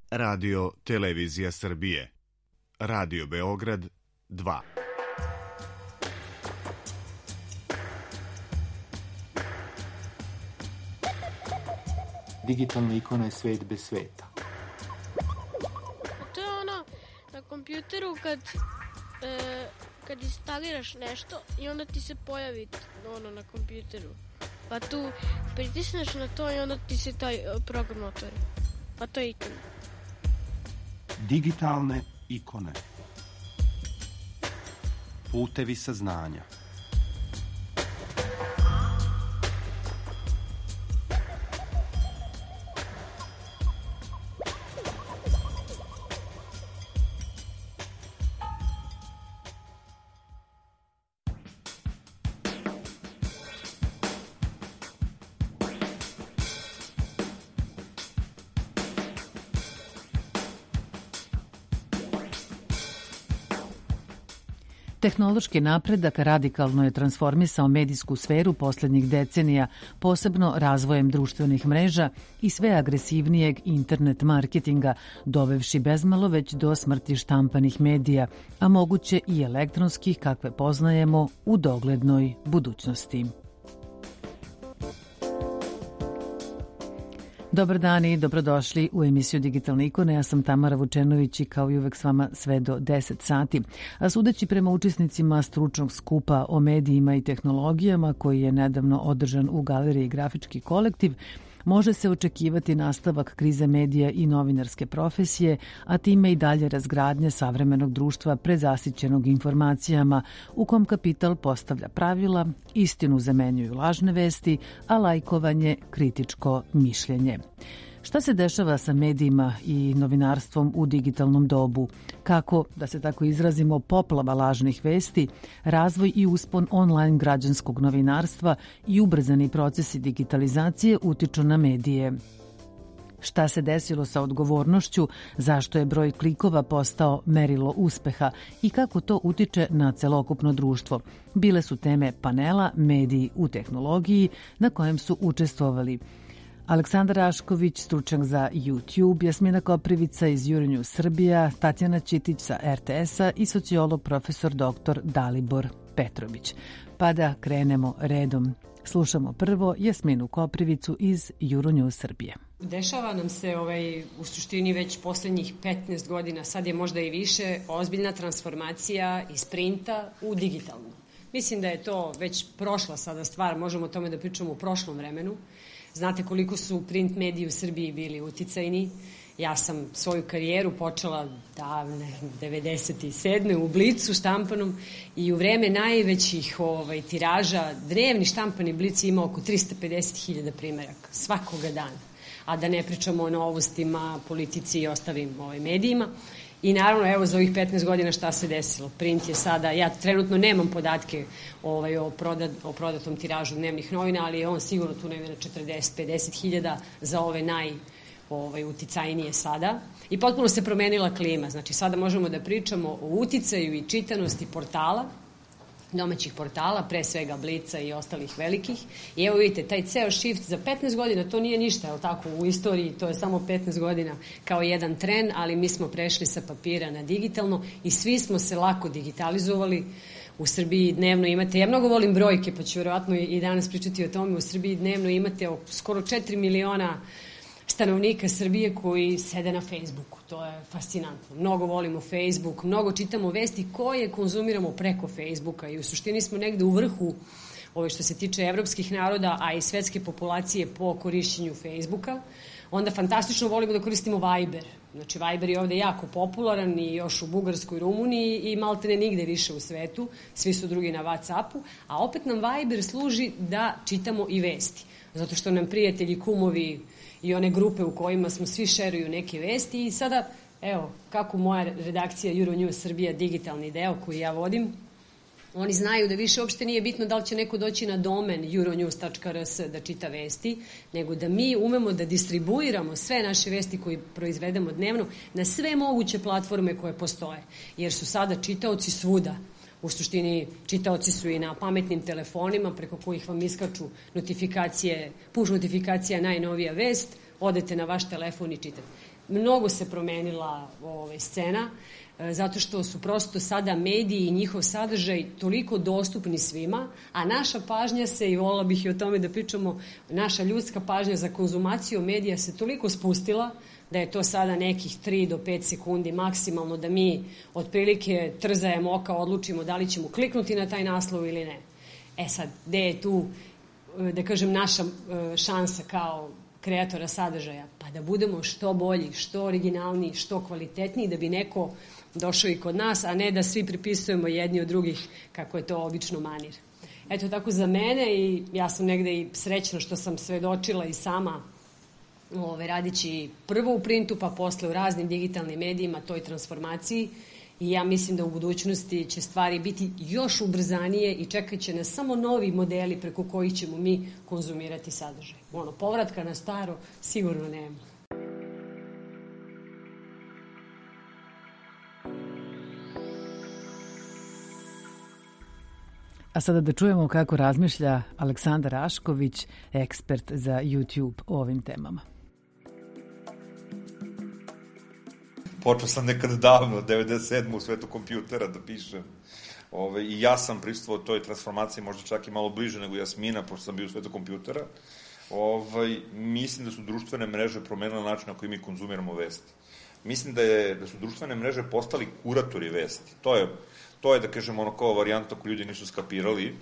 Radio Televizija Srbije. Radio Beograd 2. Digitalna ikona je svet bez sveta. To je ono na kompjuteru kad instaliraš nešto i onda ti se pojavi ono na kompjuteru. Pa tu pritisneš na to i onda ti se taj program otvori. Pa to je ikona. Digitalne ikone. Putevi saznanja. Tehnološki napredak radikalno je transformisao medijsku sferu poslednjih decenija, posebno razvojem društvenih mreža i sve agresivnijeg internet marketinga, dovevši bezmalo već do smrti štampanih medija, a moguće i elektronskih kakve poznajemo u doglednoj budućnosti. Dobar dan i dobrodošli u emisiju Digitalne ikone. Ja sam Tamara Vučenović i kao i uvek s vama sve do 10 sati. A sudeći prema učesnicima stručnog skupa o medijima i tehnologijama koji je nedavno održan u Galeriji Grafički kolektiv, može se očekivati nastavak krize medija i novinarske profesije, a time i dalje razgradnje savremenog društva prezasićenog informacijama u kom kapital postavlja pravila, istinu zamenjuju lažne vesti, a lajkovanje kritičko mišljenje. Šta se dešava sa medijima i novinarstvom u digitalnom dobu? Kako, da se tako izrazimo, poplava lažnih vesti, razvoj i uspon online građanskog novinarstva i ubrzani procesi digitalizacije utiču na medije? Šta se desilo sa odgovornošću, zašto je broj klikova postao merilo uspeha i kako to utiče na celokupno društvo? Bile su teme panela Mediji u tehnologiji na kojem su učestvovali Aleksandar Rašković, stručnjak za YouTube, Jasmina Koprivica iz Euronews Srbija, Tatjana Ćitić sa RTS-a i sociolog profesor dr. Dalibor Petrović. Pa da krenemo redom. Slušamo prvo Jasminu Koprivicu iz Euronews Srbije. Dešava nam se u suštini već poslednjih 15 godina, sad je možda i više, ozbiljna transformacija iz printa u digitalnu. Mislim da je to već prošla sada stvar, možemo o tome da pričamo u prošlom vremenu. Znate koliko su print mediji u Srbiji bili uticajni. Ja sam svoju karijeru počela davne 97. u Blicu štampanom i u vreme najvećih tiraža dnevni štampani Blic ima oko 350.000 primeraka svakoga dana. A da ne pričamo o novostima, politici i ostalim medijima. I naravno, evo, za ovih 15 godina šta se desilo. Print je sada, ja trenutno nemam podatke o prodatom tiražu dnevnih novina, ali je on sigurno tu negde na 40-50 hiljada za ove uticajnije sada. I potpuno se promenila klima. Znači, sada možemo da pričamo o uticaju i čitanosti portala, domaćih portala, pre svega Blica i ostalih velikih. I evo vidite, taj ceo shift za 15 godina, to nije ništa, je li tako, u istoriji, to je samo 15 godina kao jedan tren, ali mi smo prešli sa papira na digitalno i svi smo se lako digitalizovali. U Srbiji dnevno imate, ja mnogo volim brojke, pa ću verovatno i danas pričati o tome, u Srbiji dnevno imate skoro 4 miliona stanovnika Srbije koji sede na Facebooku. To je fascinantno. Mnogo volimo Facebook, mnogo čitamo vesti koje konzumiramo preko Facebooka i u suštini smo negde u vrhu što se tiče evropskih naroda, a i svetske populacije po korišćenju Facebooka. Onda fantastično volimo da koristimo Viber. Znači Viber je ovde jako popularan i još u Bugarskoj, Rumuniji i maltene nigde više u svetu. Svi su drugi na WhatsAppu, a opet nam Viber služi da čitamo i vesti. Zato što nam prijatelji, kumovi i one grupe u kojima smo svi šeruju neke vesti i sada, evo, kako moja redakcija Euronews Srbija, digitalni deo koji ja vodim, oni znaju da više uopšte nije bitno da li će neko doći na domen euronews.rs da čita vesti, nego da mi umemo da distribuiramo sve naše vesti koje proizvedemo dnevno na sve moguće platforme koje postoje, jer su sada čitaoci svuda. U suštini, čitaoci su i na pametnim telefonima preko kojih vam iskaču notifikacije, push notifikacija, najnovija vest, odete na vaš telefon i čitate. Mnogo se promenila scena, zato što su prosto sada mediji i njihov sadržaj toliko dostupni svima, a naša pažnja se, i volila bih i o tome da pričamo, naša ljudska pažnja za konzumaciju medija se toliko spustila da je to sada nekih 3 do 5 sekundi maksimalno da mi otprilike trzajem oka odlučimo da li ćemo kliknuti na taj naslov ili ne. Sad, gde je tu, da kažem, naša šansa kao kreatora sadržaja? Pa da budemo što bolji, što originalniji, što kvalitetniji, da bi neko došao i kod nas, a ne da svi pripisujemo jedni od drugih kako je to obično manir. Eto, tako za mene, i ja sam negde i srećna što sam svedočila i sama radići prvo u printu, pa posle u raznim digitalnim medijima, toj transformaciji, i ja mislim da u budućnosti će stvari biti još ubrzanije i čekat će nas samo novi modeli preko kojih ćemo mi konzumirati sadržaj. Povratka na staro sigurno nema. A sada da čujemo kako razmišlja Aleksandar Rašković, ekspert za YouTube o ovim temama. Počeo sam nekad davno, 97. u svetu kompjutera da pišem. I ja sam prisustvovao toj transformaciji, možda čak i malo bliže nego Jasmina, pošto sam bio u svetu kompjutera. Mislim da su društvene mreže promenile način na koji mi konzumiramo vesti. Mislim da su društvene mreže postali kuratori vesti. To je da kažem, kao varijanta koju ljudi nisu skapirali.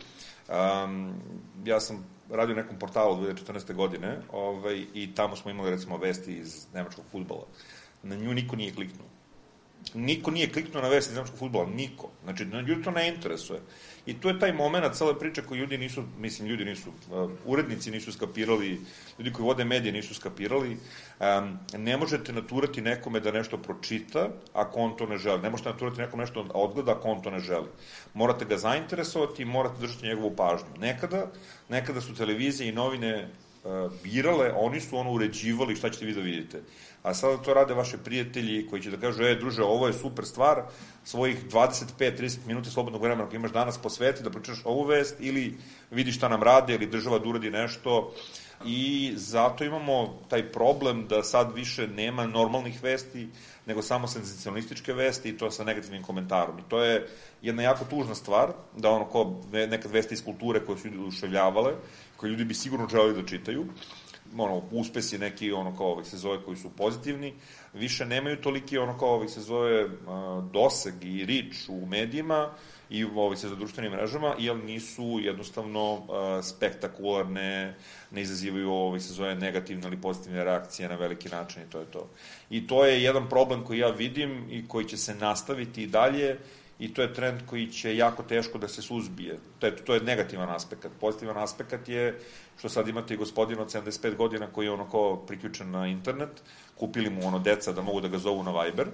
Ja sam radio u nekom portalu 2014. godine i tamo smo imali, recimo, vesti iz nemačkog fudbala. Na nju niko nije kliknuo. Niko nije kliknuo na vesti iz nemačkog fudbala, niko. Znači, ljudi to ne interesuje. I tu je taj moment, cele priče koji ljudi nisu, urednici nisu skapirali, ljudi koji vode medije nisu skapirali. Ne možete naturati nekome da nešto pročita ako on to ne želi. Ne možete naturati nekom nešto da odgleda ako on to ne želi. Morate ga zainteresovati i morate držati njegovu pažnju. Nekada su televizije i novine birale, oni su uređivali šta ćete vi da vidite. A sada to rade vaši prijatelji koji će da kažu, druže, ovo je super stvar, svojih 25-30 minuta slobodnog vremena koji imaš danas posveti da pričaš ovu vest ili vidiš šta nam rade ili država da uradi nešto. I zato imamo taj problem da sad više nema normalnih vesti, nego samo senzacionalističke vesti i to sa negativnim komentarom. I to je jedna jako tužna stvar, da nekad vesti iz kulture koje su ljudi oduševljavale, koje ljudi bi sigurno želeli da čitaju, uspesi neki, se zove, koji su pozitivni, više nemaju toliki, se zove, doseg i rič u medijima i se za društvenim mrežama, jer nisu jednostavno spektakularne, ne izazivaju, se zove, negativne ili pozitivne reakcije na veliki način i to je to. I to je jedan problem koji ja vidim i koji će se nastaviti i dalje, i to je trend koji će jako teško da se suzbije. To je negativan aspekt. Pozitivan aspekt je što sad imate i gospodina od 75 godina koji je priključen na internet, kupili mu deca da mogu da ga zovu na Viber,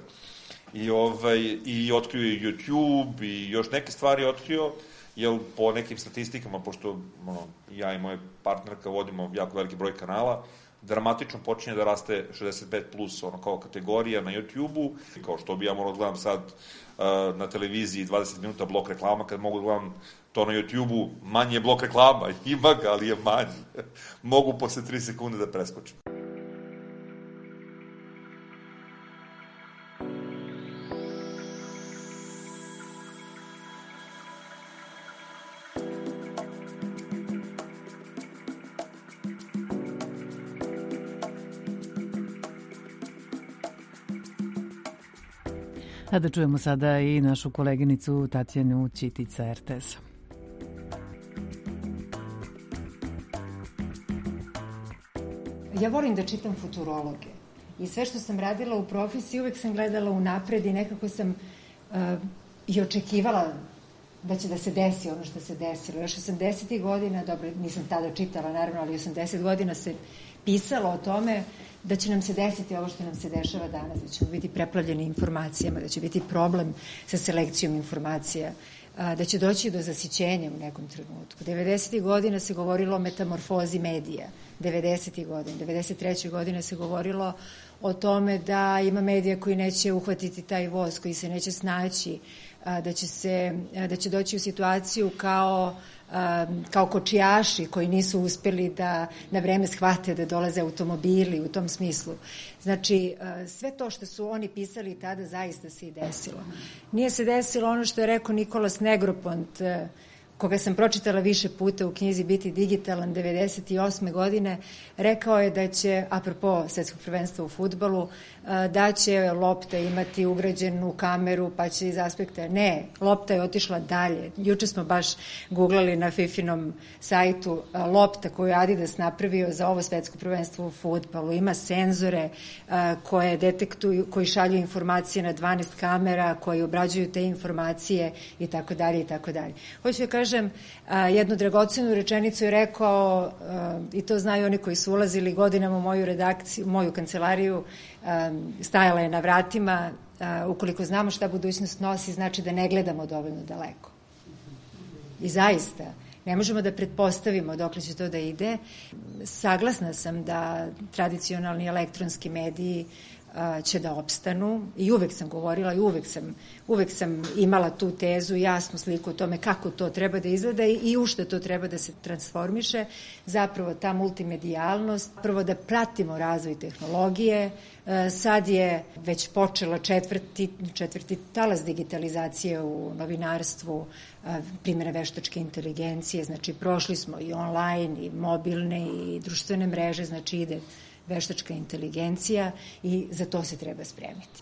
i otkrio je YouTube i još neke stvari otkrio, jer po nekim statistikama, pošto ja i moja partnerka vodimo jako veliki broj kanala, dramatično počinje da raste 65 plus kao kategorija na YouTube-u, kao što bi ja morao gledam sad na televiziji 20 minuta blok reklama, kad mogu gledam to na YouTube-u, manji je blok reklama, ima ga, ali je manji. Mogu posle 3 sekunde da preskočim. A da čujemo sada i našu koleginicu Tatjanu Ćitic sa RTS-a. Ja volim da čitam futurologe i sve što sam radila u profesiji uvek sam gledala unapred i nekako sam i očekivala da će da se desi ono što se desilo. Još 80. godina, dobro, nisam tada čitala naravno, ali 80 godina se pisalo o tome da će nam se desiti ovo što nam se dešava danas, da ćemo biti preplavljeni informacijama, da će biti problem sa selekcijom informacija, da će doći do zasićenja u nekom trenutku. 90. godina se govorilo o metamorfozi medija, 90. godina, 93. godine se govorilo o tome da ima medija koji neće uhvatiti taj voz, koji se neće snaći, da će doći u situaciju kao kočijaši koji nisu uspeli da na vreme shvate da dolaze automobili u tom smislu. Znači, sve to što su oni pisali tada zaista se i desilo. Nije se desilo ono što je rekao Nikolas Negropont, koga sam pročitala više puta u knjizi Biti digitalan 98. godine, rekao je da će, apropo svetskog prvenstva u fudbalu, da će lopta imati ugrađenu kameru pa će iz aspekta. Ne, lopta je otišla dalje. Juče smo baš googlali na Fifinom sajtu lopta koju je Adidas napravio za ovo svetsko prvenstvo u fudbalu. Ima senzore koje detektuju, koji šalju informacije na 12 kamera, koji obrađuju te informacije i tako dalje i tako dalje. Hoću da kažem, jednu dragocenu rečenicu je rekao, i to znaju oni koji su ulazili godinama u moju redakciju, moju kancelariju, stajala je na vratima, ukoliko znamo šta budućnost nosi, znači da ne gledamo dovoljno daleko. I zaista, ne možemo da pretpostavimo dokle će to da ide. Saglasna sam da tradicionalni elektronski mediji će da opstanu i uvek sam govorila i uvek sam imala tu tezu, jasnu sliku o tome kako to treba da izgleda i u što to treba da se transformiše. Zapravo ta multimedijalnost, prvo da pratimo razvoj tehnologije, sad je već počela četvrti talas digitalizacije u novinarstvu, primjera veštačke inteligencije, znači prošli smo i online i mobilne i društvene mreže, znači ide veštačka inteligencija i za to se treba spremiti.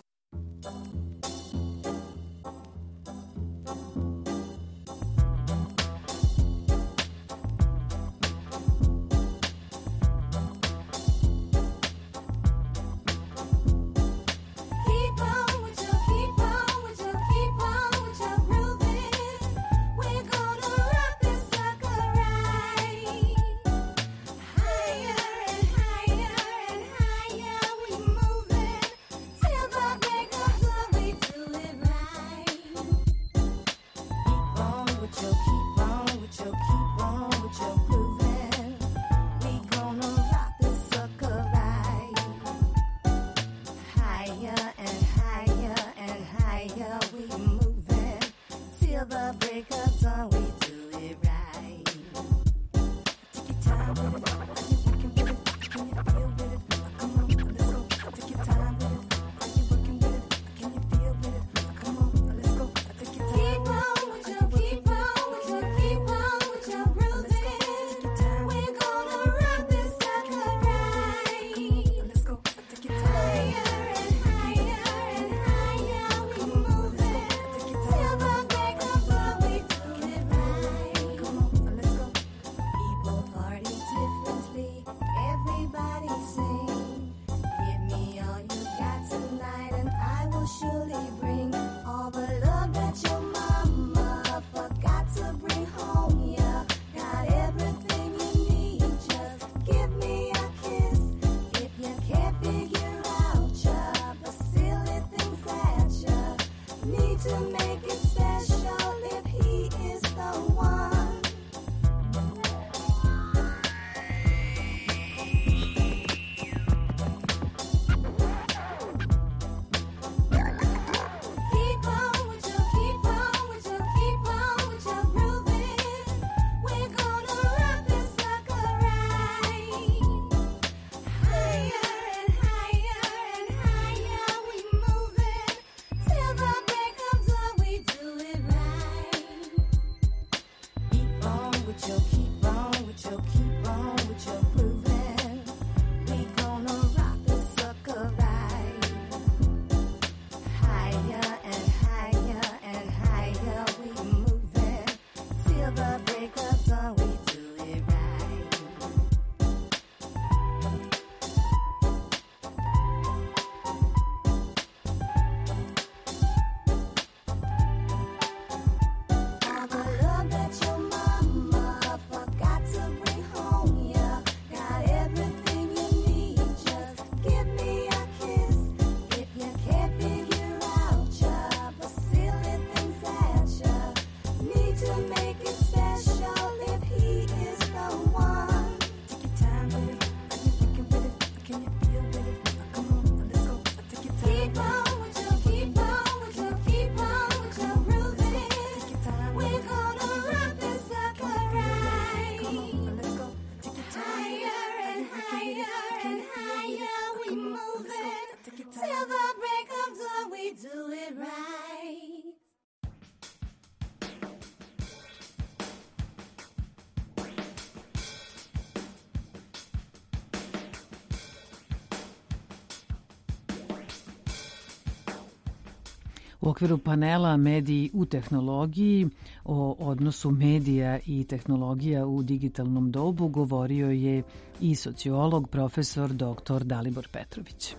We do U okviru panela Mediji u tehnologiji o odnosu medija i tehnologija u digitalnom dobu govorio je i sociolog profesor dr. Dalibor Petrović.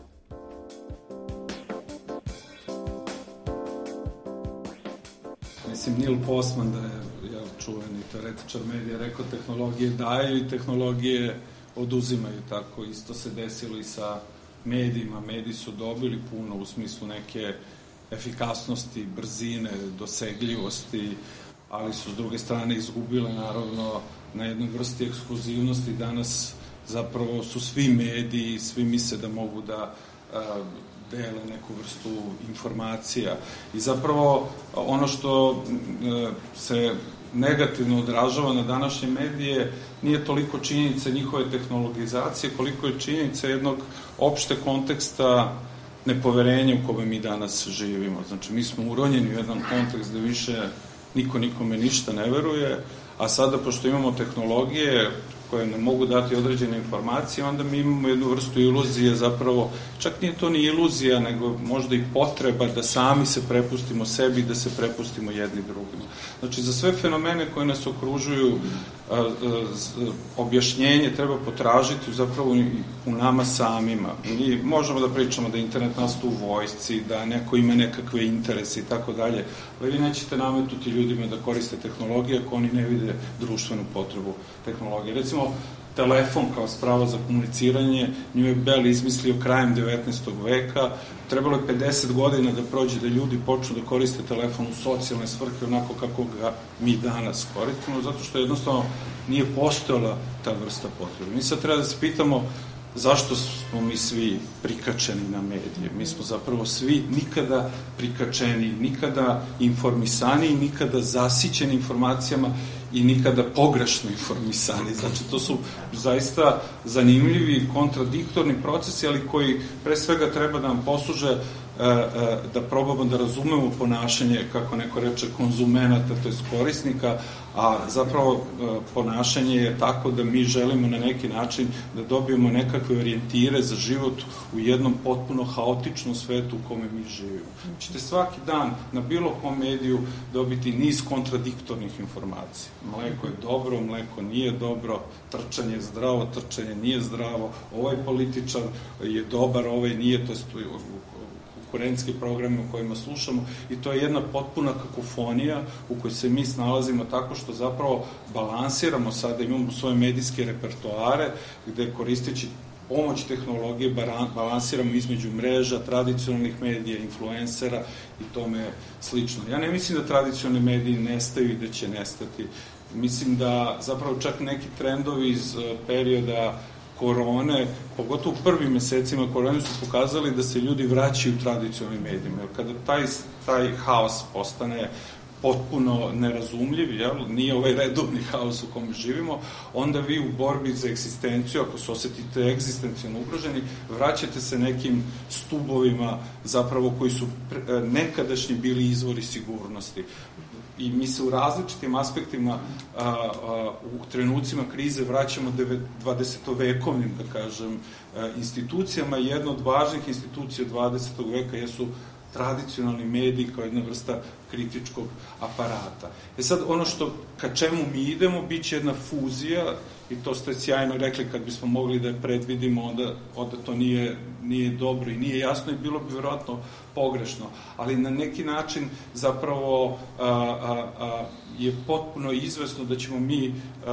Mislim, Neil Postman, da je čuveni teoretičar medija, rekao tehnologije daju i tehnologije oduzimaju. Tako isto se desilo i sa medijima. Mediji su dobili puno u smislu neke efikasnosti, brzine, dosegljivosti, ali su s druge strane izgubile naravno na jednoj vrsti ekskluzivnosti. Danas zapravo su svi mediji, svi misle da mogu da dele neku vrstu informacija. I zapravo ono što se negativno odražava na današnje medije nije toliko činjenica njihove tehnologizacije, koliko je činjenica jednog opšte konteksta nepoverenja u kome mi danas živimo. Znači, mi smo uronjeni u jedan kontekst gde više niko nikome ništa ne veruje, a sada, pošto imamo tehnologije koje nam mogu dati određene informacije, onda mi imamo jednu vrstu iluzije, zapravo, čak nije to ni iluzija, nego možda i potreba da sami se prepustimo sebi, da se prepustimo jedni drugima. Znači, za sve fenomene koje nas okružuju, objašnjenje treba potražiti zapravo u nama samima. Mi možemo da pričamo da internet nastaje u vojsci, da neko ima nekakve interese i tako dalje, ali vi nećete nametuti ljudima da koriste tehnologije ako oni ne vide društvenu potrebu tehnologije. Recimo, telefon kao sprava za komuniciranje, nju je Bell izmislio krajem 19. veka, trebalo je 50 godina da prođe da ljudi počnu da koriste telefon u socijalne svrhe onako kako ga mi danas koristimo, zato što jednostavno nije postojala ta vrsta potrebe. Mi sad treba da se pitamo zašto smo mi svi prikačeni na medije. Mi smo zapravo svi nikada prikačeni, nikada informisani, nikada zasićeni informacijama i nikada pogrešno informisani. Znači, to su zaista zanimljivi, kontradiktorni procesi, ali koji pre svega treba da nam posluže da probamo da razumemo ponašanje, kako neko reče, konzumenata, to je korisnika, a zapravo ponašanje je tako da mi želimo na neki način da dobijemo nekakve orijentire za život u jednom potpuno haotičnom svetu u kome mi živimo. Ćete svaki dan na bilo kom mediju dobiti niz kontradiktornih informacija. Mleko je dobro, mleko nije dobro, trčanje je zdravo, trčanje nije zdravo, ovaj političar je dobar, ovaj nije, to je konkurentski programi u kojima slušamo, i to je jedna potpuna kakofonija u kojoj se mi snalazimo tako što zapravo balansiramo sada, imamo svoje medijske repertoare gde koristeći pomoć tehnologije balansiramo između mreža, tradicionalnih medija, influencera i tome slično. Ja ne mislim da tradicionalni mediji nestaju i da će nestati. Mislim da zapravo čak neki trendovi iz perioda korone, pogotovo u prvim mesecima korone, su pokazali da se ljudi vraćaju u tradicionalnim medijima. Kada taj haos postane potpuno nerazumljiv, nije ovaj redovni haos u kome živimo, onda vi u borbi za egzistenciju, ako se osetite egzistencijalno ugroženi, vraćate se nekim stubovima zapravo koji su nekadašnji bili izvori sigurnosti. I mi se u različitim aspektima u trenucima krize vraćamo 20-vekovnim, da kažem, institucijama. Jedna od važnih institucija 20. veka jesu tradicionalni mediji kao jedna vrsta kritičkog aparata. Sad, ono ka čemu mi idemo, bit će jedna fuzija, i to ste sjajno rekli, kad bismo mogli da je predvidimo, onda to nije dobro i nije jasno i bilo bi vjerojatno pogrešno. Ali na neki način zapravo je potpuno izvesno da ćemo mi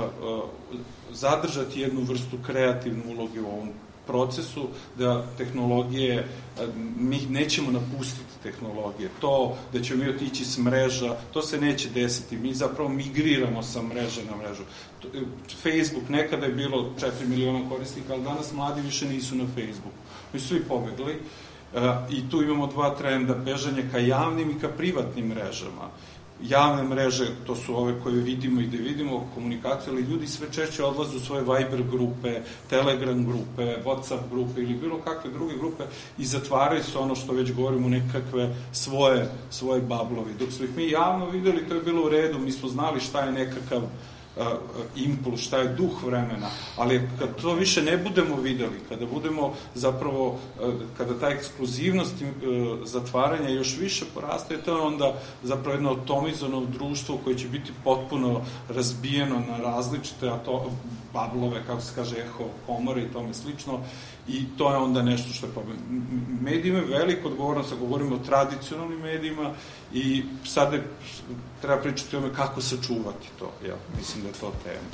zadržati jednu vrstu kreativne uloge u ovom procesu, da tehnologije, mi nećemo napustiti tehnologije. To da ćemo mi otići s mreža, to se neće desiti. Mi zapravo migriramo sa mreže na mrežu. Facebook nekada je bilo 4 miliona korisnika, ali danas mladi više nisu na Facebooku. Mi su svi pobegli i tu imamo dva trenda, bežanje ka javnim i ka privatnim mrežama. Javne mreže, to su ove koje vidimo i gde vidimo komunikaciju, ali ljudi sve češće odlaze u svoje Viber grupe, Telegram grupe, WhatsApp grupe ili bilo kakve druge grupe i zatvaraju se, ono što već govorimo, nekakve svoje bablovi. Dok smo ih mi javno videli, to je bilo u redu, mi smo znali šta je nekakav impuls, šta je duh vremena, ali kad to više ne budemo videli, kada budemo zapravo, kada ta eksplozivnost zatvaranja još više poraste, to je onda zapravo jedno atomizovano društvo koje će biti potpuno razbijeno na različite bablove, kako se kaže, eho komore i tome slično, i to je onda nešto što je problem. Mediji imaju veliku odgovornost, ako govorimo o tradicionalnim medijima, i sad treba pričati o tome kako sačuvati to. Ja mislim da je to tema.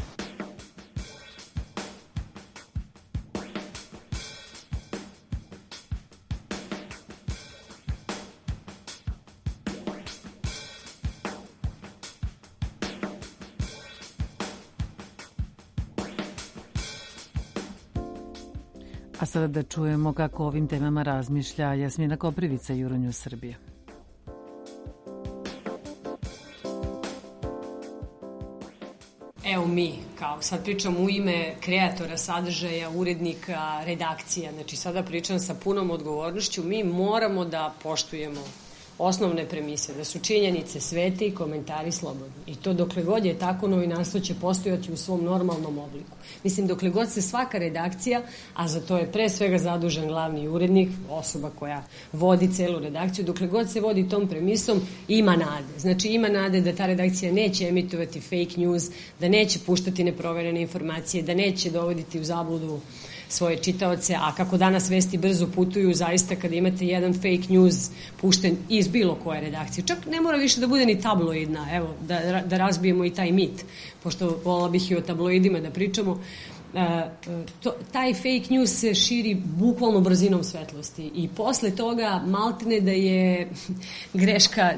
A sada da čujemo kako o ovim temama razmišlja Jasmina Koprivica, Euronews Srbije. Evo mi, kao sad pričam u ime kreatora sadržaja, urednika, redakcija, znači sada pričam sa punom odgovornošću, mi moramo da poštujemo osnovne premise, da su činjenice svete i komentari slobodni. I to dokle god je tako, novinarstvo će postojati u svom normalnom obliku. Mislim, dokle god se svaka redakcija, a za to je pre svega zadužen glavni urednik, osoba koja vodi celu redakciju, dokle god se vodi tom premisom, ima nade. Znači, ima nade da ta redakcija neće emitovati fake news, da neće puštati neproverene informacije, da neće dovoditi u zabludu svoje čitaoce, a kako danas vesti brzo putuju, zaista kada imate jedan fake news pušten iz bilo koje redakcije, čak ne mora više da bude ni tabloidna, evo, da razbijemo i taj mit, pošto volila bih i o tabloidima da pričamo, taj fake news se širi bukvalno brzinom svetlosti i posle toga maltene da je greška,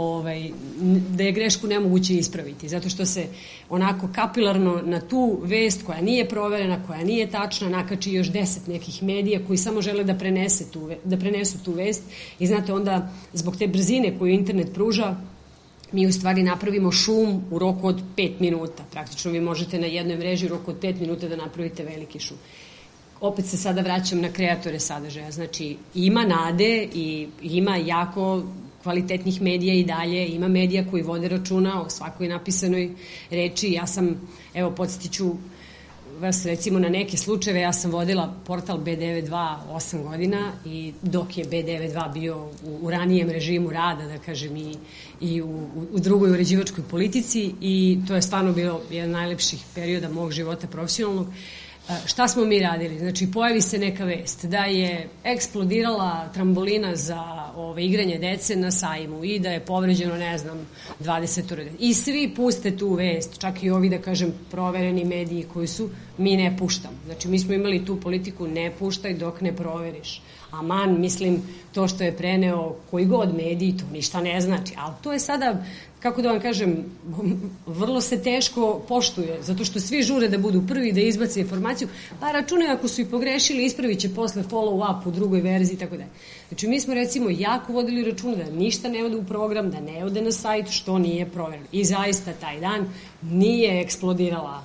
da je grešku nemoguće ispraviti, zato što se onako kapilarno na tu vest koja nije proverena, koja nije tačna, nakači još 10 nekih medija koji samo žele da prenesu tu vest i znate onda zbog te brzine koju internet pruža mi u stvari napravimo šum u roku od 5 minuta. Praktično vi možete na jednoj mreži u roku od 5 minuta da napravite veliki šum. Opet se sada vraćam na kreatore sadržaja. Znači, ima nade i ima jako kvalitetnih medija i dalje. Ima medija koji vode računa o svakoj napisanoj reči. Ja sam, evo, podsjetit ću vas recimo na neke slučajeve, ja sam vodila portal B92 8 godina i dok je B92 bio u ranijem režimu rada, da kažem, i u drugoj uređivačkoj politici i to je stvarno bio jedan najlepših perioda mog života profesionalnog. Šta smo mi radili? Znači, pojavi se neka vest da je eksplodirala trambolina za igranje dece na sajmu i da je povređeno, ne znam, 20 ureda. I svi puste tu vest, čak i ovi, da kažem, provereni mediji koji su, mi ne puštamo. Znači, mi smo imali tu politiku ne puštaj dok ne proveriš. Aman, mislim, to što je preneo koji god mediji, to ništa ne znači. Ali to je sada, kako da vam kažem, vrlo se teško poštuje, zato što svi žure da budu prvi da izbace informaciju, pa računaju ako su i pogrešili, ispravit će posle follow-up u drugoj verziji i tako dalje. Znači, mi smo recimo jako vodili računa da ništa ne ode u program, da ne ode na sajt, što nije provereno. I zaista taj dan nije eksplodirala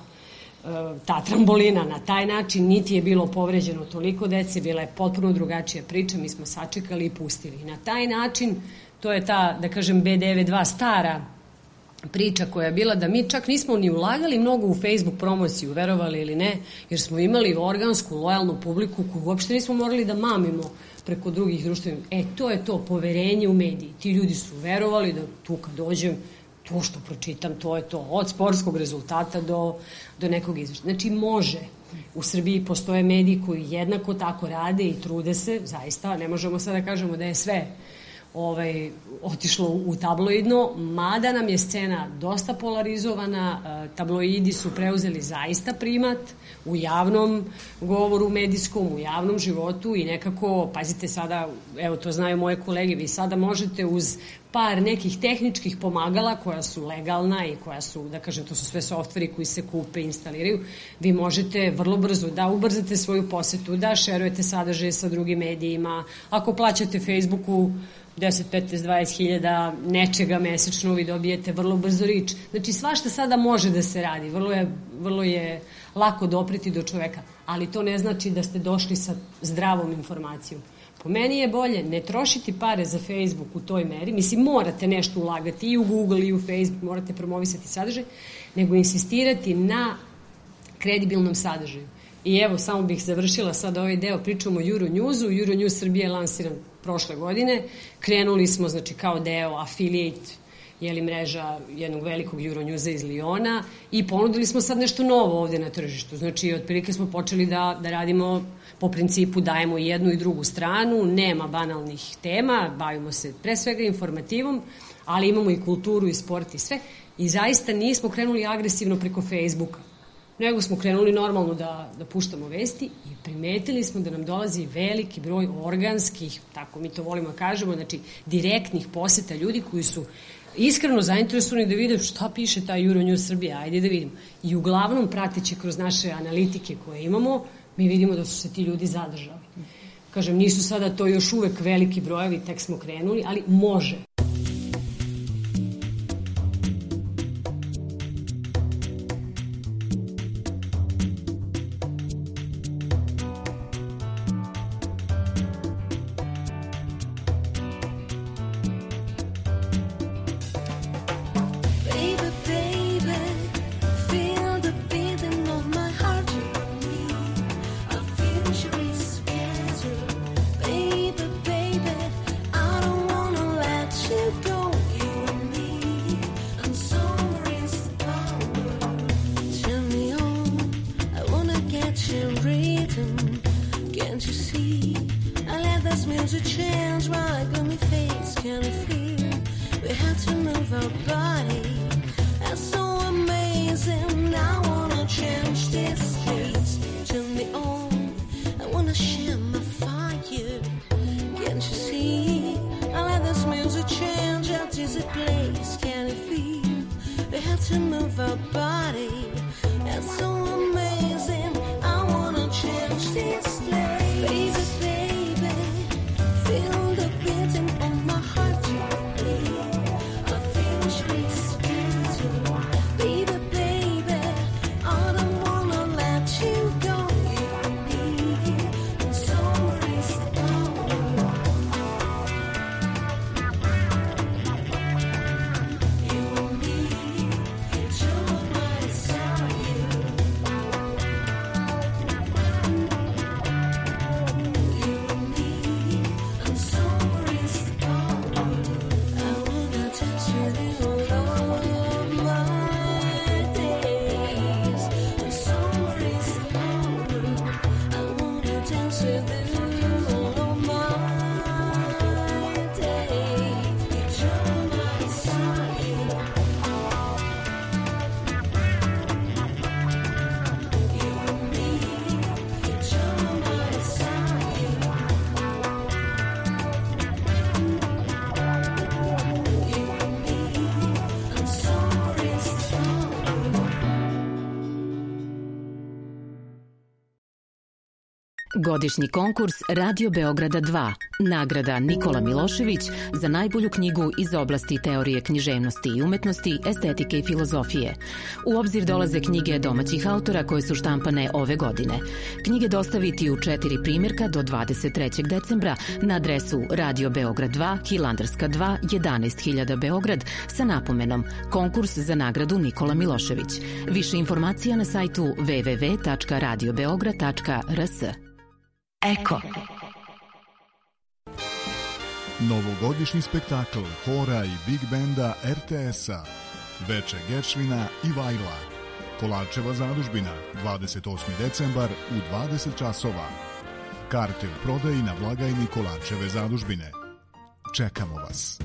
ta trambolina na taj način, niti je bilo povređeno toliko dece, bila je potpuno drugačija priča, mi smo sačekali i pustili. Na taj način, to je ta, da kažem, B92 stara priča koja je bila da mi čak nismo ni ulagali mnogo u Facebook promociju, verovali ili ne, jer smo imali organsku, lojalnu publiku koju uopšte nismo morali da mamimo preko drugih društvenih. To je to, poverenje u mediji. Ti ljudi su verovali da tu kad dođem, to što pročitam, to je to, od sportskog rezultata do nekog izveštaja. Znači, može. U Srbiji postoje mediji koji jednako tako rade i trude se, zaista, ne možemo sada da kažemo da je sve otišlo u tabloidno, mada nam je scena dosta polarizovana, tabloidi su preuzeli zaista primat u javnom govoru medijskom, u javnom životu i nekako, pazite sada, evo to znaju moje kolege, vi sada možete uz par nekih tehničkih pomagala koja su legalna i koja su, da kažem, to su sve softveri koji se kupe i instaliraju, vi možete vrlo brzo da ubrzate svoju posetu, da šerujete sadržaje sa drugim medijima, ako plaćate Facebooku 10, 15, 20 hiljada nečega mesečno, vi dobijete vrlo brzo rič. Znači, svašta sada može da se radi, vrlo je lako dopriti do čoveka, ali to ne znači da ste došli sa zdravom informacijom. ovako, meni je bolje ne trošiti pare za Facebook u toj meri, mislim morate nešto ulagati i u Google i u Facebook, morate promovisati sadržaj, nego insistirati na kredibilnom sadržaju. I evo, samo bih završila sad ovaj deo, pričamo o Euronewsu. Euronews Srbije je lansiran prošle godine. Krenuli smo, znači, kao deo affiliate, mreža jednog velikog Euronewsa iz Liona i ponudili smo sad nešto novo ovde na tržištu. Znači, otprilike smo počeli da radimo po principu dajemo i jednu i drugu stranu, nema banalnih tema, bavimo se pre svega informativom, ali imamo i kulturu i sport i sve. I zaista nismo krenuli agresivno preko Facebooka, nego smo krenuli normalno da puštamo vesti i primetili smo da nam dolazi veliki broj organskih, tako mi to volimo da kažemo, znači direktnih poseta ljudi koji su iskreno zainteresovani da vide šta piše ta Euronews Srbija, ajde da vidimo. I uglavnom, prateći kroz naše analitike koje imamo, mi vidimo da su se ti ljudi zadržali. Kažem, nisu sada to još uvek veliki brojevi, tek smo krenuli, ali može. Godišnji konkurs Radio Beograda 2. Nagrada Nikola Milošević za najbolju knjigu iz oblasti teorije književnosti i umetnosti, estetike i filozofije. U obzir dolaze knjige domaćih autora koje su štampane ove godine. Knjige dostaviti u 4 primjerka do 23. decembra na adresu Radio Beograd 2, Hilandarska 2, 11.000 Beograd sa napomenom Konkurs za nagradu Nikola Milošević. Više informacija na sajtu www.radiobeograd.rs. Eko. Novogodišnji spektakl hora i big benda RTS-a, Veče Geršvina i Vajla, Kolarčeva zadužbina, 28. decembar u 20 časova. Karte u prodaji na blagajni Kolarčeve zadužbine. Čekamo vas.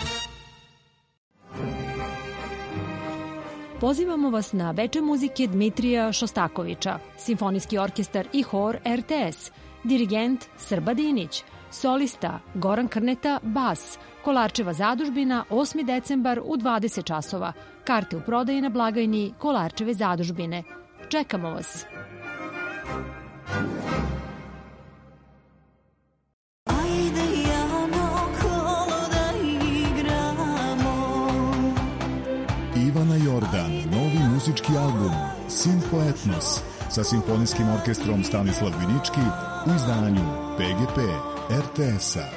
Pozivamo vas na veče muzike Dmitrija Šostakovića, simfonijski orkestar i hor RTS, dirigent Srba Dinić, solista Goran Krneta, bas, Kolarčeva zadužbina, 8. decembar u 20 časova. Karte u prodaji na blagajni Kolarčeve zadužbine. Čekamo vas. Ivana Jordan, novi muzički album Simfoetnos sa simfonijskim orkestrom Stanislav Vinički u izdanju PGP. RTS-a.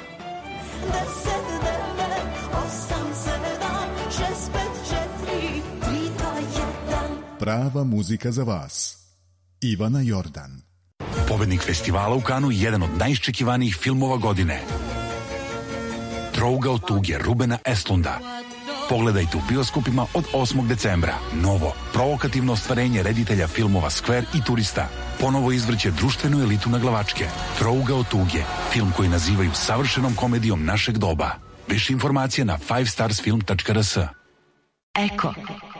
Prava muzika za vas. Ivana Jordan. Pobednik festivala u Kanu, jedan od najiščekivanijih filmova godine. Trougao tuge Rubena Estlunda. Pogledajte u bioskopima od 8. decembra. Novo, provokativno ostvarenje reditelja filmova Skver i Turista. Ponovo izvrće društvenu elitu na glavačke. Trougao tuge, film koji nazivaju savršenom komedijom našeg doba. Više informacije na 5starsfilm.rs. Eko.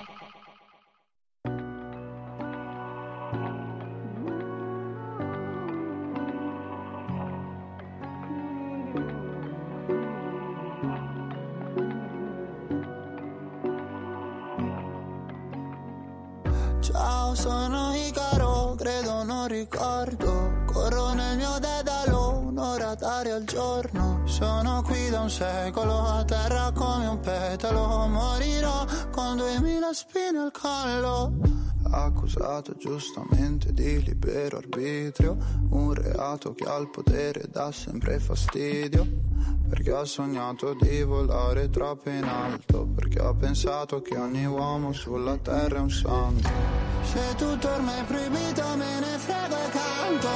Ciao, sono Icaro, credo non ricordo. Corro nel mio dedalo, un'ora d'aria al giorno. Sono qui da un secolo, a terra come un petalo. Morirò con 2000 spine al collo. Accusato giustamente di libero arbitrio, un reato che al potere dà sempre fastidio. Perché ho sognato di volare troppo in alto, perché ho pensato che ogni uomo sulla terra è un santo. Se tutto ormai è proibito me ne frego e canto,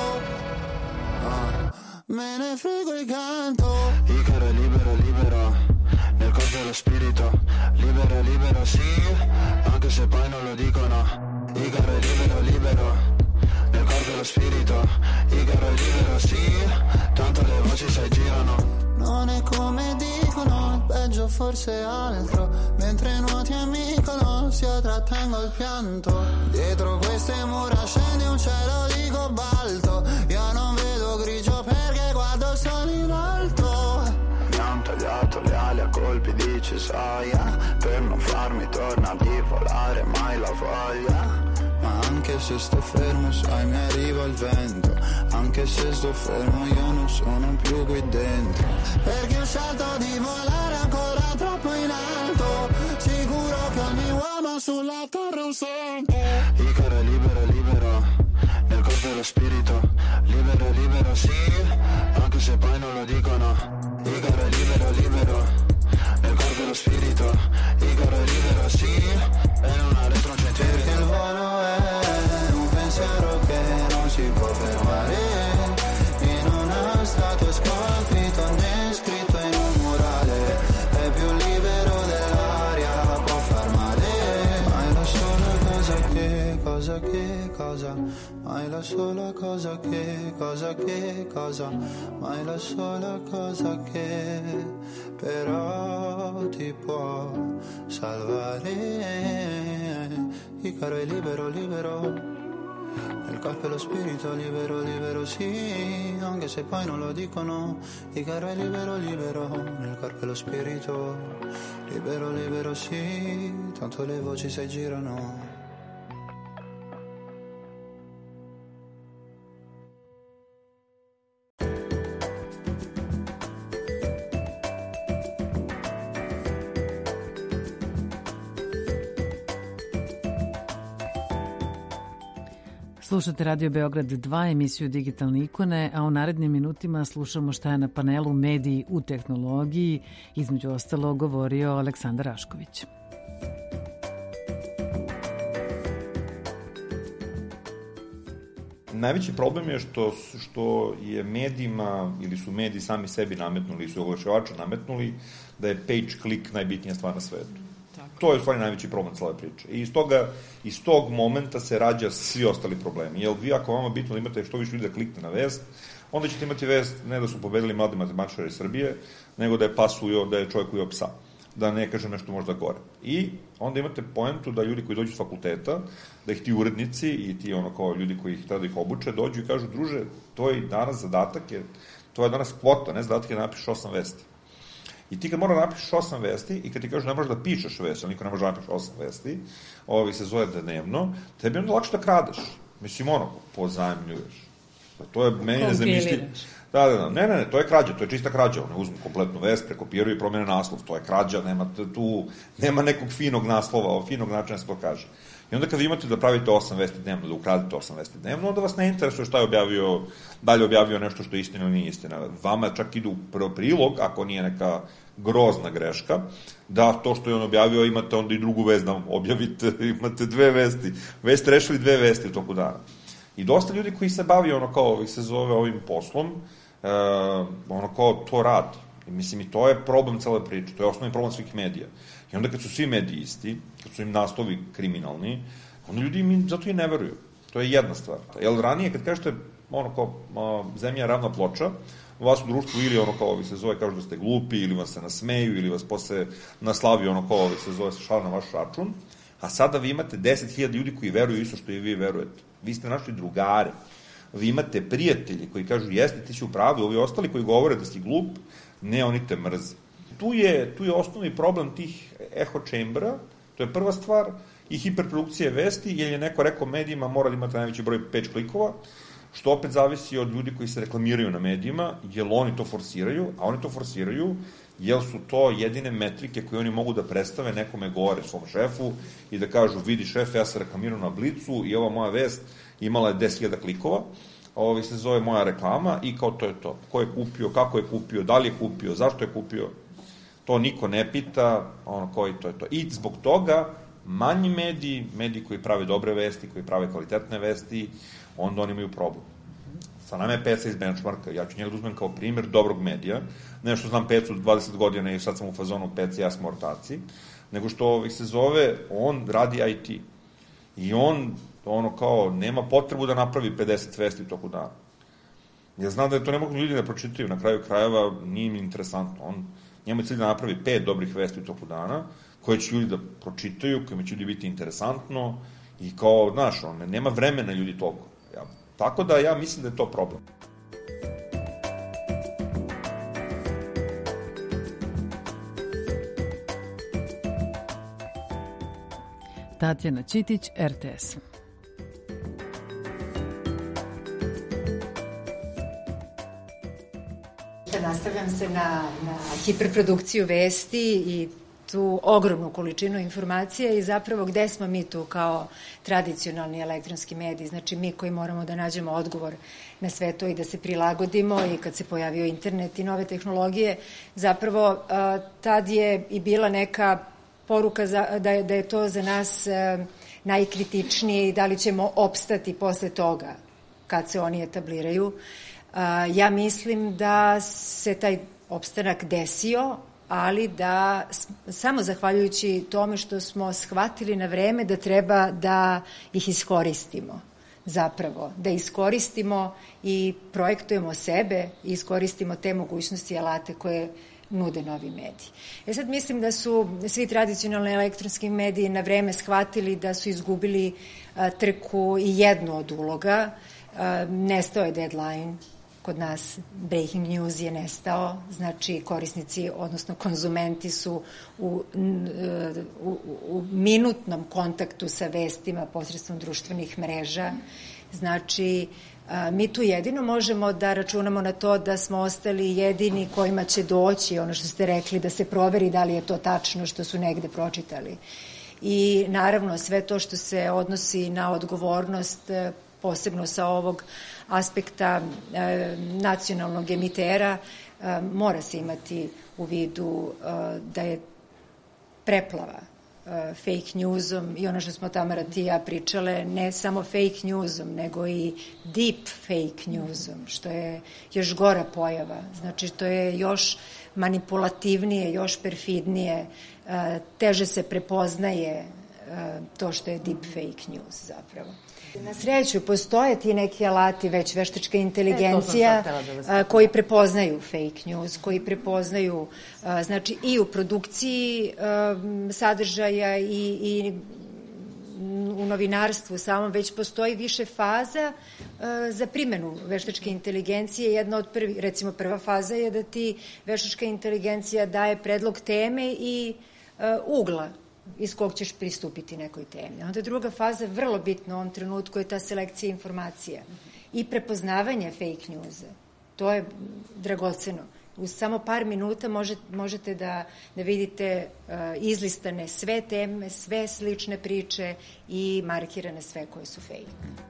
me ne frego e canto. Icaro è libero, libero, nel corpo e lo spirito. Libero, libero, sì, anche se poi non lo dicono. Icaro è libero, libero, nel corpo e lo spirito. Icaro è libero, sì, tanto le voci si girano. Non è come dicono, il peggio forse è altro. Mentre nuoti a Mykonos io trattengo il pianto. Dietro queste mura scende un cielo di cobalto. Io non vedo grigio perché guardo solo in alto. Mi han tagliato le ali a colpi di cesaia, per non farmi tornare di volare mai la voglia. Ma anche se sto fermo sai mi arriva il vento. Anche se sto fermo io non sono più qui dentro. Perché ho scelto di volare ancora troppo in alto. Sicuro che ogni uomo sulla terra è un santo. Icaro è libero, libero, nel corpo e lo spirito. Libero, libero, sì, anche se poi non lo dicono. Icaro è libero, libero, nel corpo e lo spirito. Icaro è libero, sì, e una retrocedere. Perché il volo è un pensiero che non si può fermare. In uno stato scritto né scritto in un murale. È più libero dell'aria, può far male. Ma è la sola cosa ma è la sola cosa ma è la sola cosa che però ti può salvare. Icaro è libero, libero, nel corpo e lo spirito. Libero, libero, sì, anche se poi non lo dicono. Icaro è libero, libero, nel corpo e lo spirito. Libero, libero, sì, tanto le voci si girano. Slušate Radio Beograd 2, emisiju Digitalne ikone, a u narednim minutima slušamo šta je na panelu Mediji u tehnologiji, između ostalo govorio Aleksandar Rašković. Najveći problem je što je medijima, ili su mediji sami sebi nametnuli, ili su oglašivači nametnuli, da je page click najbitnija stvar na svetu. To je u stvari najveći problem cele priče. I iz tog momenta se rađa svi ostali problemi. Jer vi ako vama bitno da imate što više ljudi da klikne na vest, onda ćete imati vest ne da su pobedili mladi matematičari Srbije, nego da je pas ujeo, da je čovjek ujeo psa. Da ne kažem nešto možda gore. I onda imate poentu da ljudi koji dođu s fakulteta, da ih ti urednici i ti ono kao ljudi koji treba da ih obuče, dođu i kažu, druže, to je danas zadatak, to je danas kvota, ne zadatak je da napišeš 8 vesti. I ti kad mora da napišeš 8 vesti i kad ti kažu ne možeš da pišeš vesti, niko ne može da napišeš 8 vesti, ovi se zove dnevno, tebi onda lakše da kradeš. Mislim, ono, pozajmljuješ. To je meni nezamislivo. Da, ne, to je krađa, to je čista krađa. One uzmu kompletnu vest, prekopiraju i promene naslov. To je krađa, nema nekog finog naslova, finog načina se to kaže. I I onda kad vi imate da pravite 8 vesti dnevno, da ukradete 8 vesti dnevno, onda vas ne interesuje šta je objavio, da li je objavio nešto što je istina ili nije istina. Vama čak idu prilog, ako nije neka grozna greška, da to što je on objavio imate onda i drugu vest da objavite, imate 2 vesti. Vi ste rešili 2 vesti u toku dana. I dosta ljudi koji se bavi se zove ovim poslom, to radi. I mislim, i to je problem cele priče, to je osnovni problem svih medija. I onda kad su svi mediji isti, kad su im naslovi kriminalni, onda ljudi im zato i ne veruju. To je jedna stvar. Jer ranije, kad kažete, zemlja je ravna ploča, vas u društvu ili se zove, kažu da ste glupi, ili vas se nasmeju, ili vas posle naslavi se zove, se šala na vaš račun, a sada vi imate 10.000 ljudi koji veruju isto što i vi verujete. Vi ste našli drugare. Vi imate prijatelji koji kažu, jeste, ti si u pravu, ovi ostali koji govore da si glup, ne, oni te mrze. Tu je osnovni problem tih echo chambera, to je prva stvar, i hiperprodukcije vesti, jer je neko rekao medijima mora da imate najveći broj page klikova, što opet zavisi od ljudi koji se reklamiraju na medijima, jer oni to forsiraju, a oni to forsiraju jer su to jedine metrike koje oni mogu da predstave nekome gore, svom šefu, i da kažu, vidi šef, ja se reklamiram na Blicu i ova moja vest imala je 10.000 klikova, se zove moja reklama i kao to je to. Ko je kupio, kako je kupio, da li je kupio, zašto je kupio, to niko ne pita, koji to je to. I zbog toga manji mediji koji prave dobre vesti, koji prave kvalitetne vesti, onda oni imaju problem. Sa nama je Peca iz Benchmarka, ja ću njega da uzmem kao primjer dobrog medija, ne što znam Pecu 20 godina i sad sam u fazonu Peci, ja smo ortaci, nego što se zove, on radi IT. I on, nema potrebu da napravi 50 vesti u toku dana. Ja znam da je to ne mogu ljudi da pročitaju, na kraju krajeva nije im interesantno. Njemu je cilj da napravi 5 dobrih vesti u toku dana, koje će ljudi da pročitaju, kojima će ljudi biti interesantno i nema vremena ljudi toliko. Tako da ja mislim da je to problem. Tatjana Ćitić, RTS. Nastavljam se na hiperprodukciju vesti i tu ogromnu količinu informacija i zapravo gde smo mi tu kao tradicionalni elektronski mediji, znači mi koji moramo da nađemo odgovor na sve to i da se prilagodimo, i kad se pojavio internet i nove tehnologije, zapravo tad je i bila neka poruka da je to za nas najkritičnije i da li ćemo opstati posle toga kad se oni etabliraju. Ja mislim da se taj opstanak desio, ali da samo zahvaljujući tome što smo shvatili na vreme da treba da ih iskoristimo, zapravo, da iskoristimo i projektujemo sebe i iskoristimo te mogućnosti i alate koje nude novi mediji. Sad mislim da su svi tradicionalni elektronski mediji na vreme shvatili da su izgubili trku i jednu od uloga. Nestao je deadline. Kod nas breaking news je nestao, znači korisnici, odnosno konzumenti su u minutnom kontaktu sa vestima posredstvom društvenih mreža. Znači, mi tu jedino možemo da računamo na to da smo ostali jedini kojima će doći, ono što ste rekli, da se proveri da li je to tačno što su negde pročitali. I naravno sve to što se odnosi na odgovornost, posebno sa ovog aspekta nacionalnog emitera, mora se imati u vidu da je preplava fake newsom i ono što smo Tamara ti i ja pričale, ne samo fake newsom, nego i deep fake newsom, što je još gora pojava. Znači, to je još manipulativnije, još perfidnije, teže se prepoznaje to što je deep fake news zapravo. Na sreću, postoje ti neki alati, već veštačka inteligencija, koji prepoznaju fake news, koji prepoznaju, znači, i u produkciji sadržaja i u novinarstvu samom već postoji više faza za primenu veštačke inteligencije. Jedna od recimo prva faza je da ti veštačka inteligencija daje predlog teme i ugla iz kog ćeš pristupiti nekoj temi. Onda druga faza, vrlo bitna u ovom trenutku, je ta selekcija informacija i prepoznavanje fake newsa. To je dragoceno. uz samo par minuta možete da vidite izlistane sve teme, sve slične priče i markirane sve koje su fake.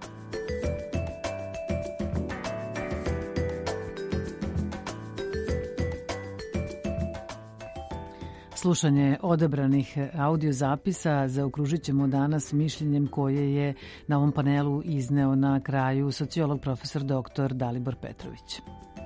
Slušanje odabranih audio zapisa zaokružit ćemo danas mišljenjem koje je na ovom panelu izneo na kraju sociolog profesor dr. Dalibor Petrović.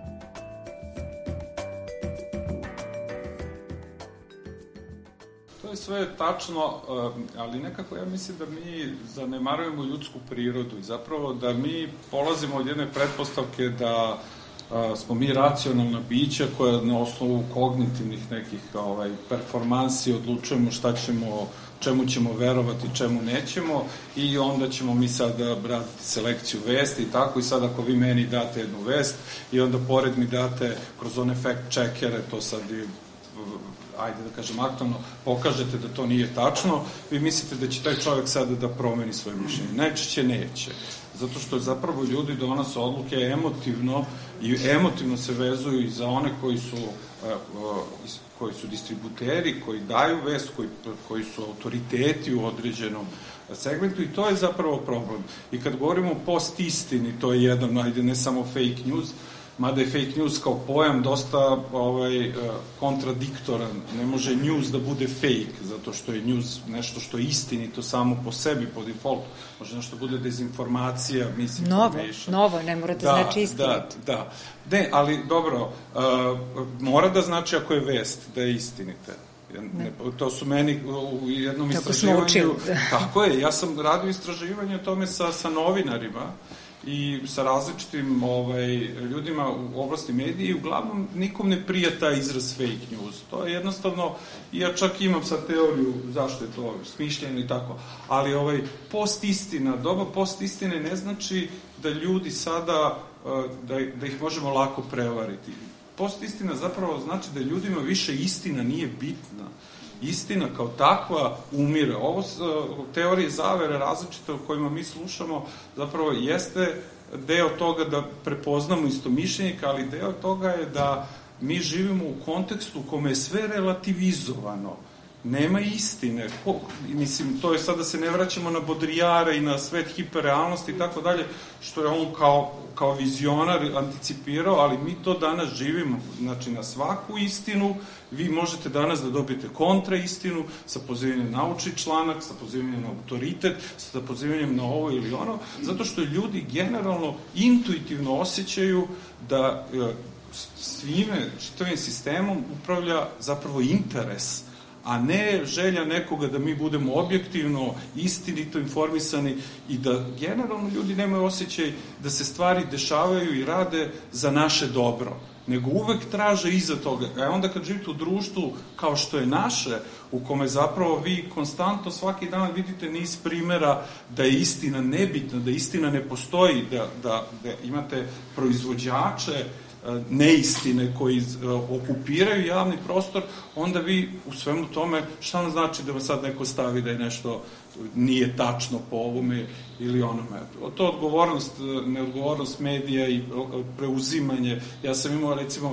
To je sve tačno, ali nekako ja mislim da mi zanemarujemo ljudsku prirodu i zapravo da mi polazimo od jedne pretpostavke da smo mi racionalna bića koja na osnovu kognitivnih nekih performansi odlučujemo šta ćemo, čemu ćemo verovati, čemu nećemo i onda ćemo mi sad raditi selekciju vesti i tako i sad ako vi meni date jednu vest i onda pored mi date kroz one fact checkere, to sad i ajde da kažem aktualno, pokažete da to nije tačno, vi mislite da će taj čovjek sada da promeni svoje mišljenje. Najčešće neće. Zato što zapravo ljudi donose odluke emotivno i emotivno se vezuju i za one koji su distributeri, koji daju vest, koji su autoriteti u određenom segmentu i to je zapravo problem. I kad govorimo o post-istini, to je jedan, ajde ne samo fake news, mada je fake news kao pojam dosta kontradiktoran. Ne može news da bude fake, zato što je news nešto što je istinito samo po sebi, po defaultu. Može nešto bude dezinformacija, misinformation. Novo, ne mora da znači istinito. Da. Ne, ali dobro, mora da znači ako je vest, da je istinite. To su meni u jednom istraživanju... Tako je, ja sam radio istraživanje o tome sa novinarima i sa različitim ljudima u oblasti medije i uglavnom nikom ne prija taj izraz fake news. To je jednostavno, ja čak imam sad teoriju zašto je to smišljeno i tako, ali post-istina, doba post-istine ne znači da ljudi sada, da ih možemo lako prevariti. Post-istina zapravo znači da ljudima više istina nije bitna. Istina kao takva umire. Ovo teorije zavere različite o kojima mi slušamo zapravo jeste deo toga da prepoznamo istomišljenika, ali deo toga je da mi živimo u kontekstu u kome je sve relativizovano. Nema istine. Mislim, to je sad da se ne vraćamo na Bodrijara i na svet hiperrealnosti i tako dalje, što je on kao vizionar anticipirao, ali mi to danas živimo. Znači, na svaku istinu vi možete danas da dobijete kontraistinu sa pozivanjem na naučni članak, sa pozivanjem na autoritet, sa pozivanjem na ovo ili ono, zato što ljudi generalno intuitivno osjećaju da svime, čitavim sistemom upravlja zapravo interes, a ne želja nekoga da mi budemo objektivno, istinito informisani i da generalno ljudi nemaju osjećaj da se stvari dešavaju i rade za naše dobro, nego uvek traže iza toga. A onda kad živite u društvu kao što je naše, u kome zapravo vi konstantno svaki dan vidite niz primera da je istina nebitna, da istina ne postoji, da imate proizvođače neistine koji okupiraju javni prostor, onda vi u svemu tome, šta nam znači da vam sad neko stavi da je nešto nije tačno po ovome ili onome. To odgovornost, neodgovornost medija i preuzimanje. Ja sam imao recimo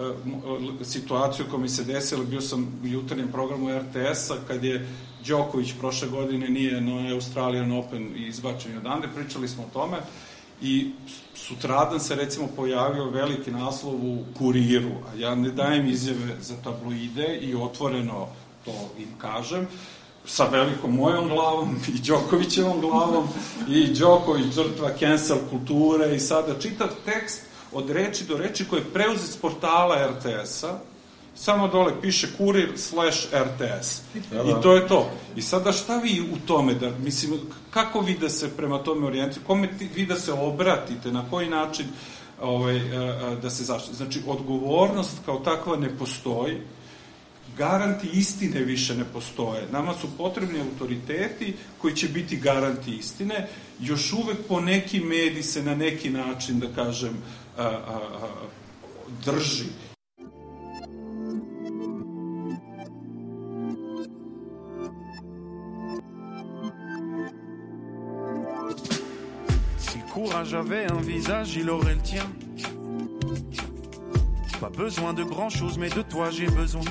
situaciju koja mi se desila, bio sam u jutarnjem programu RTS-a kad je Đoković prošle godine nije na Australian Open izbačen odande, pričali smo o tome i sutradan se recimo pojavio veliki naslov u Kuriru, a ja ne dajem izjave za tabloide i otvoreno to im kažem, sa velikom mojom glavom i Đokovićevom glavom i Đoković žrtva cancel kulture i sada čitav tekst od reči do reči koji je preuzet s portala RTS-a, samo dole piše Kurir/RTS. I to je to. I sada šta vi u tome, mislim, kako vi da se prema tome orijentirate, kome vi da se obratite, na koji način da se zaštite. Znači, odgovornost kao takva ne postoji, garanti istine više ne postoje. Nama su potrebni autoriteti koji će biti garanti istine. Još uvek po neki mediji se na neki način, da kažem, drži. Si le courage avait un visage, il aurait le tien. Pas besoin de grand chose, mais de toi j'ai besoin.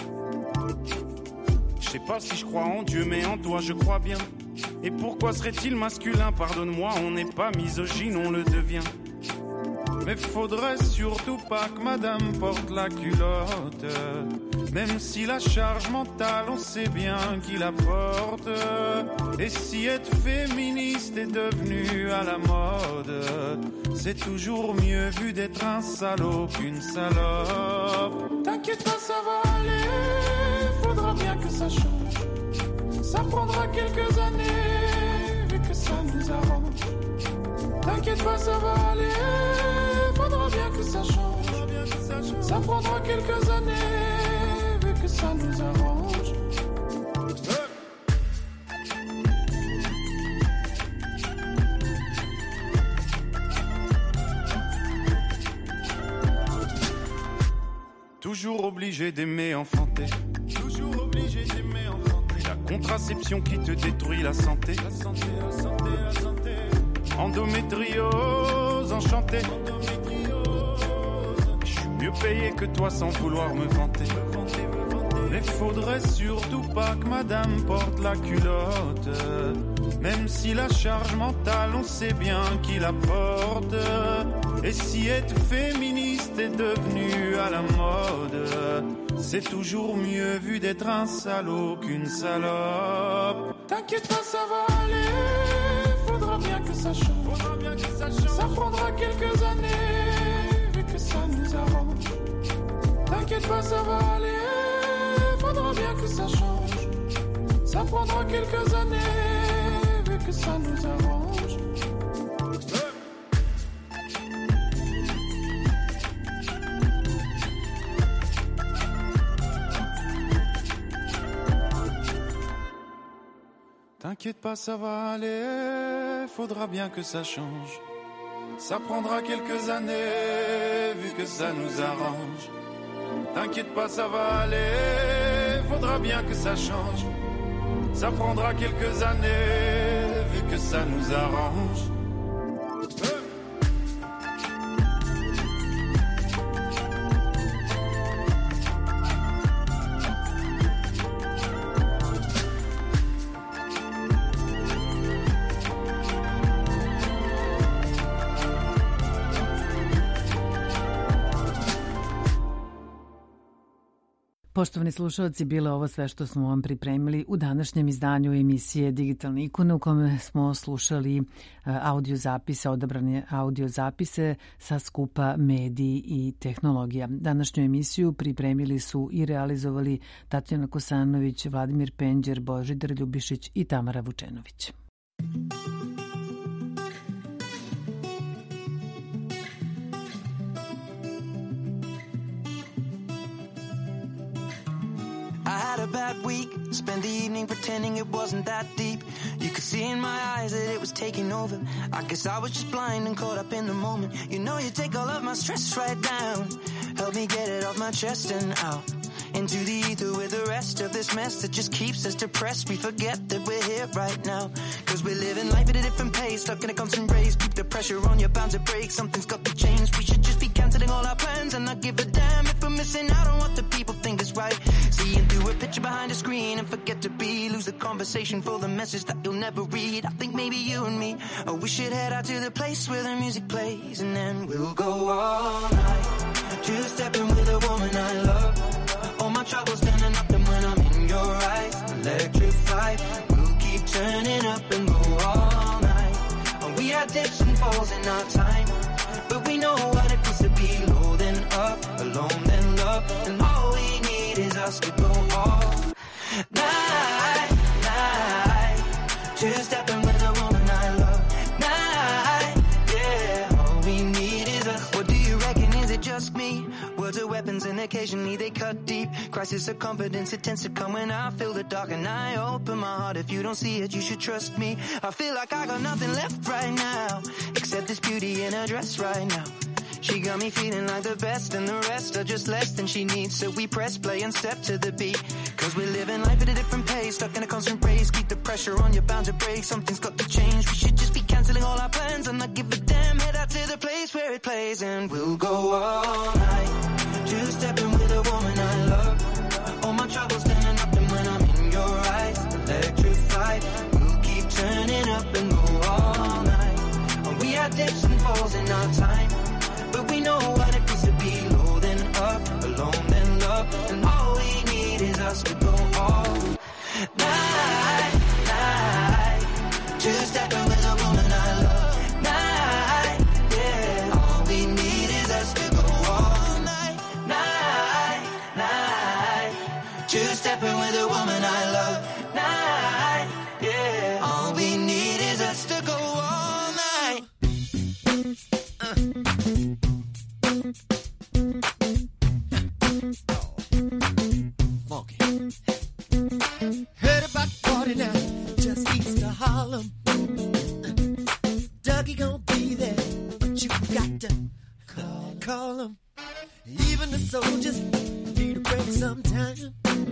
Je sais pas si je crois en Dieu, mais en toi je crois bien. Et pourquoi serait-il masculin? Pardonne-moi, on n'est pas misogyne, on le devient. Mais faudrait surtout pas que madame porte la culotte. Même si la charge mentale, on sait bien qui la porte. Et si être féministe est devenu à la mode, c'est toujours mieux vu d'être un salaud qu'une salope. T'inquiète pas, ça va aller, faudra bien que ça change. Ça prendra quelques années, vu que ça nous arrange. T'inquiète pas, ça va aller, faudra bien que ça change. Ça prendra quelques années, vu que ça nous arrange. Toujours obligé d'aimer enfanter. Toujours obligé d'aimer enfanter. La contraception qui te détruit la santé. La santé, la santé, la santé. Endométriose, enchanté. Je suis mieux payé que toi sans vouloir me vanter. Mais faudrait surtout pas que madame porte la culotte. Même si la charge mentale, on sait bien qui la porte. Et si être féministe est devenu à la mode, c'est toujours mieux vu d'être un salaud qu'une salope. T'inquiète pas, ça va aller, faudra bien que ça change. Ça prendra quelques années, vu que ça nous arrange. T'inquiète pas, ça va aller, faudra bien que ça change. Ça prendra quelques années, vu que ça nous arrange. T'inquiète pas, ça va aller, faudra bien que ça change. Ça prendra quelques années, vu que ça nous arrange. T'inquiète pas, ça va aller, faudra bien que ça change. Ça prendra quelques années, vu que ça nous arrange. Poštovani slušalci, bilo ovo sve što smo vam pripremili u današnjem izdanju emisije Digitalne ikone, u kome smo slušali audiozapise, odabrane audiozapise sa skupa Mediji i tehnologija. Današnju emisiju pripremili su i realizovali Tatjana Kosanović, Vladimir Penđer, Božidar Ljubišić i Tamara Vučenović. I had a bad week, spent the evening pretending it wasn't that deep. You could see in my eyes that it was taking over. I guess I was just blind and caught up in the moment. You know you take all of my stress right down. Help me get it off my chest and out into the ether with the rest of this mess that just keeps us depressed. We forget that we're here right now, cause we're living life at a different pace, stuck in a constant race. Keep the pressure on, you're bound to break. Something's got to change. We should just be cancelling all our plans and not give a damn if we're missing out on what the people think is right. Seeing through a picture behind a screen and forget to be, lose the conversation for the message that you'll never read. I think maybe you and me, oh, we should head out to the place where the music plays, and then we'll go all night, two-stepping with a woman I love. All my troubles standing up, and when I'm in your eyes, electrified. We'll keep turning up and go all night. And we had dips and falls in our time, but we know what it feels to be low then up, alone then love. And all we need is us to go all night, night. Two-stepping with a woman I love. Night, yeah. All we need is us. What do you reckon? Is it just me? Words are weapons and occasionally they cut deep. Crisis of confidence, it tends to come when I feel the dark and I open my heart. If you don't see it, you should trust me. I feel like I got nothing left right now except this beauty in her dress right now. She got me feeling like the best, and the rest are just less than she needs. So we press play and step to the beat, cause we're living life at a different pace, stuck in a constant race. Keep the pressure on, you're bound to break. Something's got to change. We should just be cancelling all our plans and not give a damn. Head out to the place where it plays, and we'll go all night, Two-stepping with a woman I love. All my troubles standing up, and when I'm in your eyes, electrified. We'll keep turning up and go all night. We had dips and falls in our time, but we know what it means to be low then up, alone then love, and all we need is us to go all night, night. Two-stepping with a woman I love. Night, yeah. All we need is us to go all night, night, night. Two-stepping with a woman I love. Night, yeah. All we need is us to go all night. Funky. Heard about the party now, just east of Harlem. Dougie gon' be there, but you got to call him. Even the soldiers need a break sometime.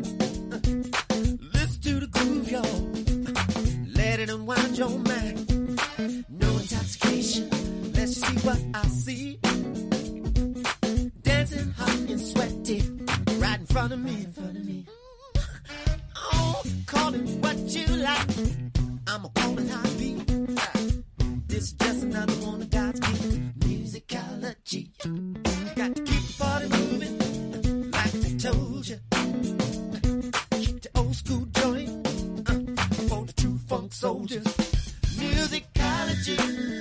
Listen to the groove, y'all. Let it unwind your mind. No intoxication, let's see what I see. Dancing hot and sweaty, right in front of me. Oh, call it what you like. I'ma call it how it be. This is just another one of God's gifts. Musicology. Got to keep the party moving, like I told you. Keep the old school joint for the true funk soldiers. Musicology.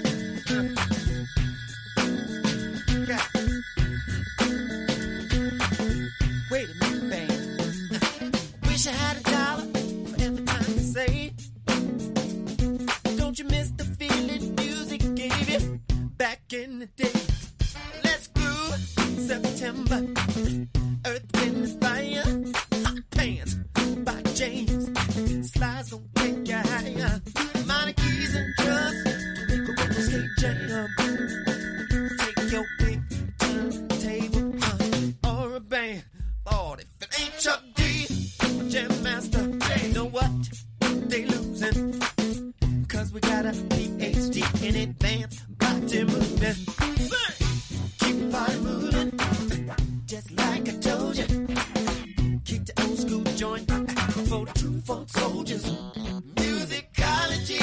Wait a minute, band. Wish I had $1 for every time you say. Don't you miss the feeling music gave you back in the day? Let's groove. September. Earth, Wind, and Fire. Hot Pants by James. Slides don't take you higher. Minor keys and drums to make a roller skate jam. Take your pick, turntable, or a band. Lord, if it ain't Chuck D, Jam Master, you know what? They losing. Cause we got a PhD in advanced body movement. Keep the body moving, just like I told you. Keep the old school joint for the true funk soldiers. Musicology.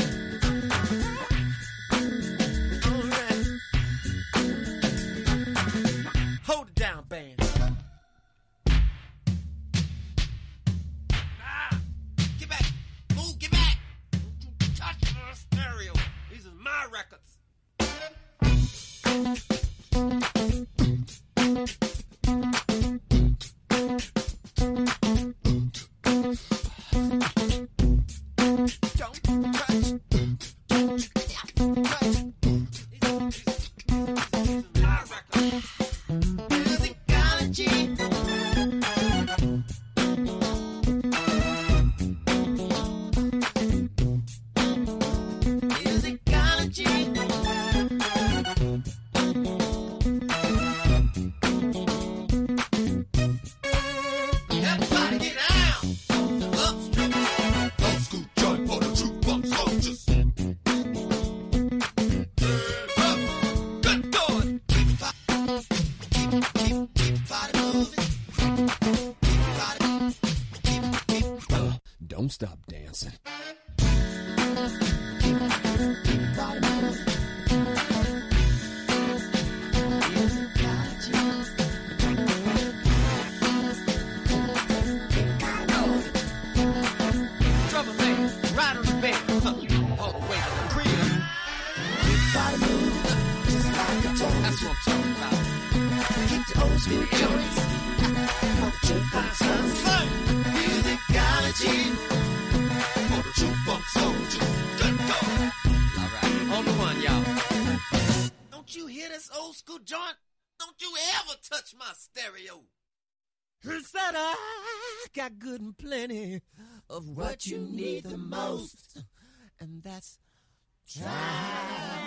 Alright. Hold it down, band. Get back. Move, get back. Don't you touch my stereo. These are my records. Don't stop dancing. Drummer man, right on the bed, all the way to the crib. Body moving, just like I told you. That's what I'm talking about. Keep the old school joints. Musicology for the true funk soldiers. Alright, on the one, y'all. Don't you hear this old school joint? Don't you ever touch my stereo. Said I got good and plenty of what you need the most, and that's try.